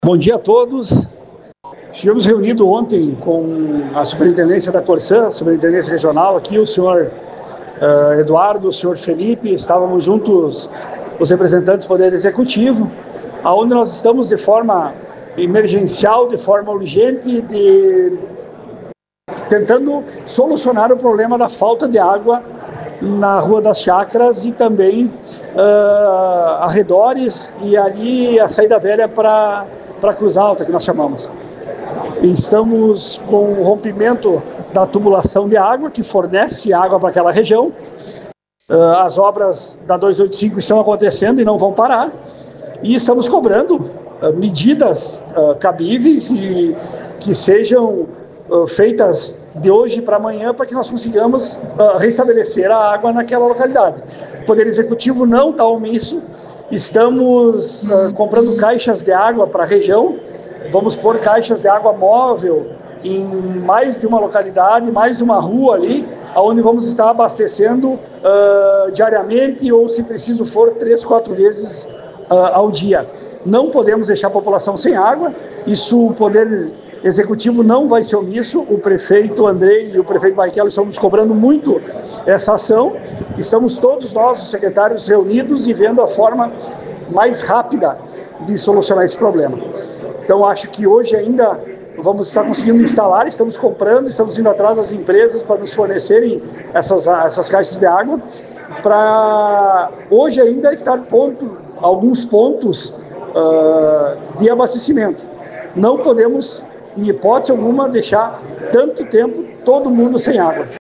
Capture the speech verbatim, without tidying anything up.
Bom dia a todos. Estivemos reunidos ontem com a Superintendência da Corsã, Superintendência Regional, aqui o senhor uh, Eduardo, o senhor Felipe, estávamos juntos os representantes do Poder Executivo, onde nós estamos de forma emergencial, de forma urgente, de... tentando solucionar o problema da falta de água na Rua das Chácaras e também uh, arredores e ali a saída velha para para Cruz Alta, que nós chamamos. Estamos com o rompimento da tubulação de água, que fornece água para aquela região. Uh, as obras da duzentos e oitenta e cinco estão acontecendo e não vão parar. E estamos cobrando uh, medidas uh, cabíveis e que sejam uh, feitas de hoje para amanhã para que nós consigamos uh, restabelecer a água naquela localidade. O Poder Executivo não está omisso. Estamos uh, comprando caixas de água para a região. Vamos pôr caixas de água móvel em mais de uma localidade, mais de uma rua ali, onde vamos estar abastecendo uh, diariamente ou, se preciso for, três, quatro vezes uh, ao dia. Não podemos deixar a população sem água. Isso o Poder Executivo não vai ser omisso. O prefeito Andrei e o prefeito Barrichello estão nos cobrando muito essa ação. Estamos todos nós, os secretários, reunidos e vendo a forma mais rápida de solucionar esse problema. Então, acho que hoje ainda vamos estar conseguindo instalar, estamos comprando, estamos indo atrás das empresas para nos fornecerem essas, essas caixas de água, para hoje ainda estar ponto, alguns pontos uh, de abastecimento. Não podemos, em hipótese alguma, deixar tanto tempo todo mundo sem água.